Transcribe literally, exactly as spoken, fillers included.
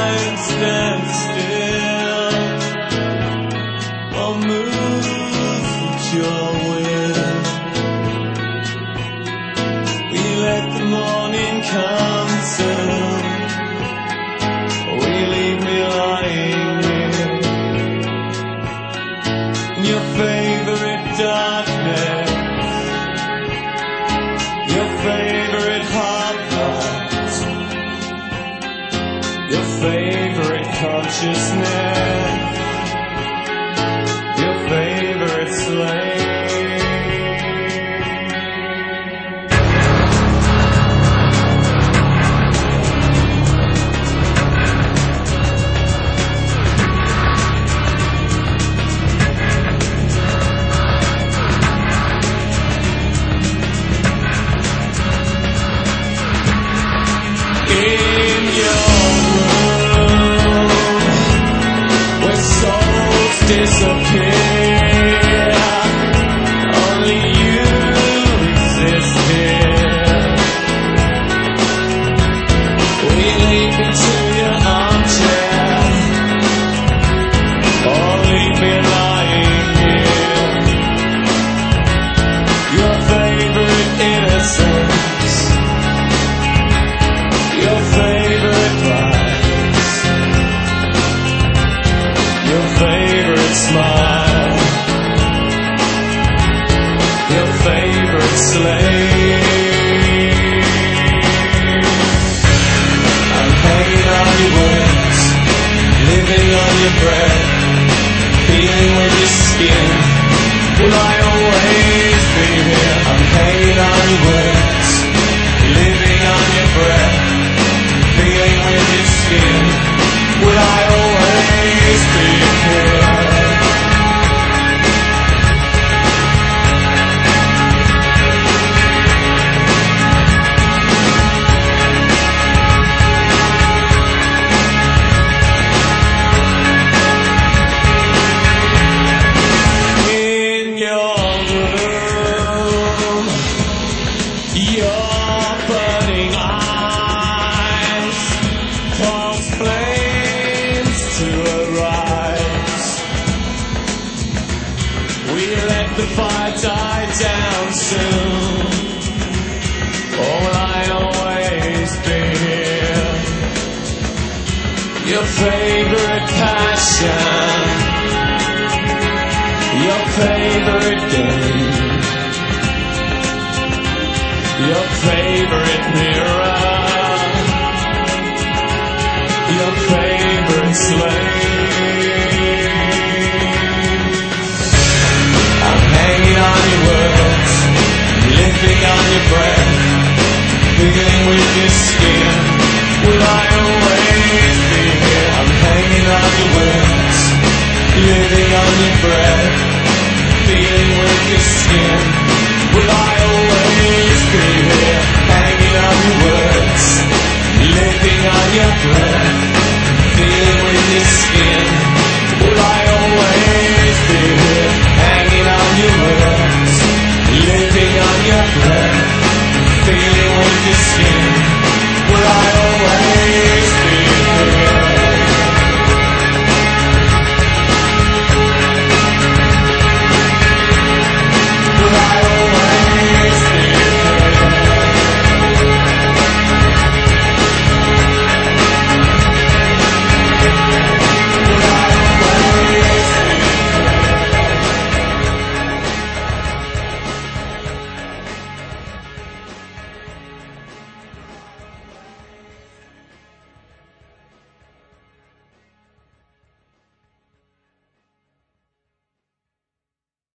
mind stands still or moves with your will. We let the morning come soon, we leave me lying here in your favorite darkness, your favorite heart thought, your favorite consciousness, your favorite slave. In your room, where souls disappear, only you exist here. We leap into your armchair, or leave me lying here. Your favorite innocence, your favorite lies, your favorite smile, your favorite slave. I'm hanging on your words, living on your breath, feeling with your skin. Will I always be here? I'm hanging on your words, living on your breath, feeling with your skin. Will I always be here? In your room, your burning eyes cause flames to arise. We let the fire die down soon, or will I always be here? Your favorite passion, your favorite game, your favorite mirror, your favorite slave. I'm hanging on your words, living on your breath, feeling with your skin.